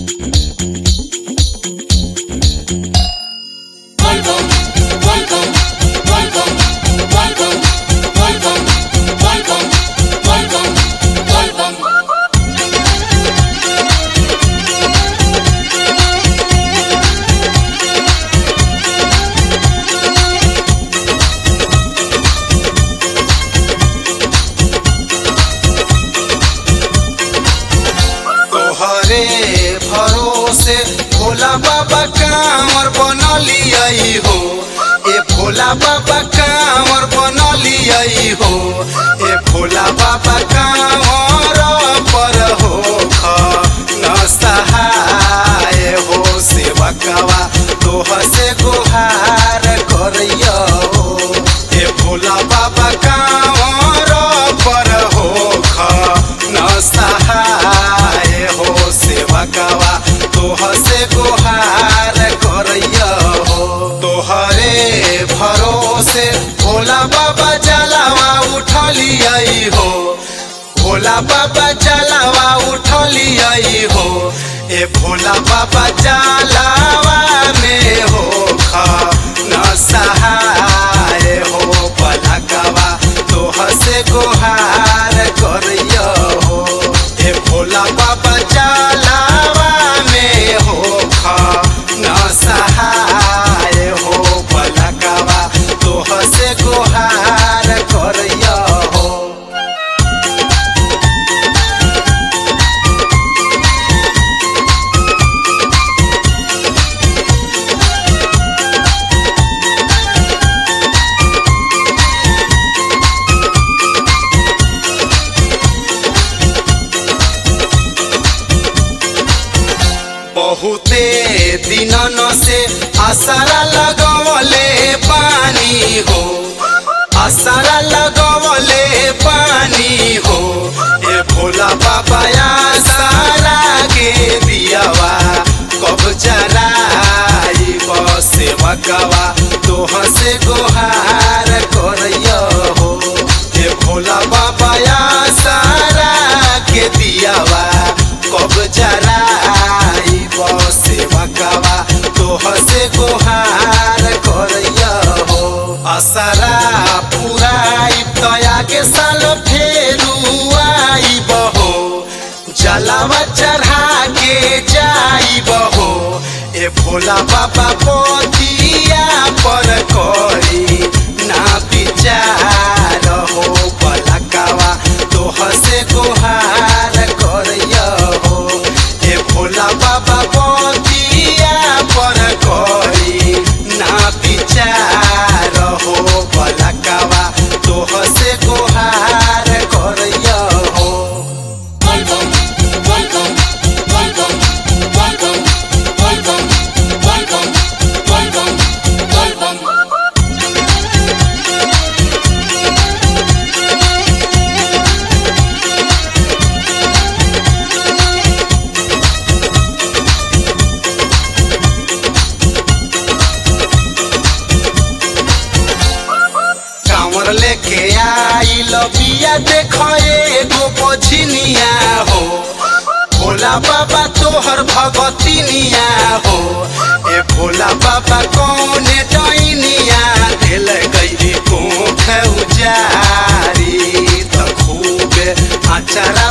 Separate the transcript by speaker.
Speaker 1: भरोसे भोला बाबा कांवर बनलियई हो। ए भोला बाबा कांवर बनलियई हो। ए भोला बाबा कांवर पर हो न सहाय हो। सेवकवा तोह से गुहार करियो। ए भोला बाबा कांवर पर हो न सहाय हो। सेवकवा तोह से गुहार करियो। तोहरे भरोसे भोला बाबा जलावा उठलियई हो। भोला बाबा जलावा उठलियई हो। ए भोला बाबा जलावा में हो न सहाय हो। बलकवा तोह से गुहार करियो। ए भोला बाबा जलावा में हो न सहाय हो। बलकवा तोह से गुहार करियो। बहुते दिनन से आसरा लगवले पानी हो। आसरा लगवले पानी हो। ए भोला बाबा आसरा के दियावा कब जराई सेवकवा तोह से गुहार करियो। ए भोला बाबा आसरा के दियावा कब जराई सेवकवा तोह से गुहार करियो। असरा पुराई तया के साल फेरू आईब हो। जलावा चढ़ा के जाइब हो। ए भोला बाबा पोतिया पर करी ना विचार हो। बलकवा तोह से गुहार करियो। ए भोला बाबा पोतिया पर करी ना विचार हो। बलकवा तोह से गुहार करियो। लेके आई लबिया देखो एगो बझनिया हो। भोला बाबा तोहर भगतिनिया हो। ए भोला बाबा कौने डैनिया दिल गई कोख उजारी त खूबे आचरा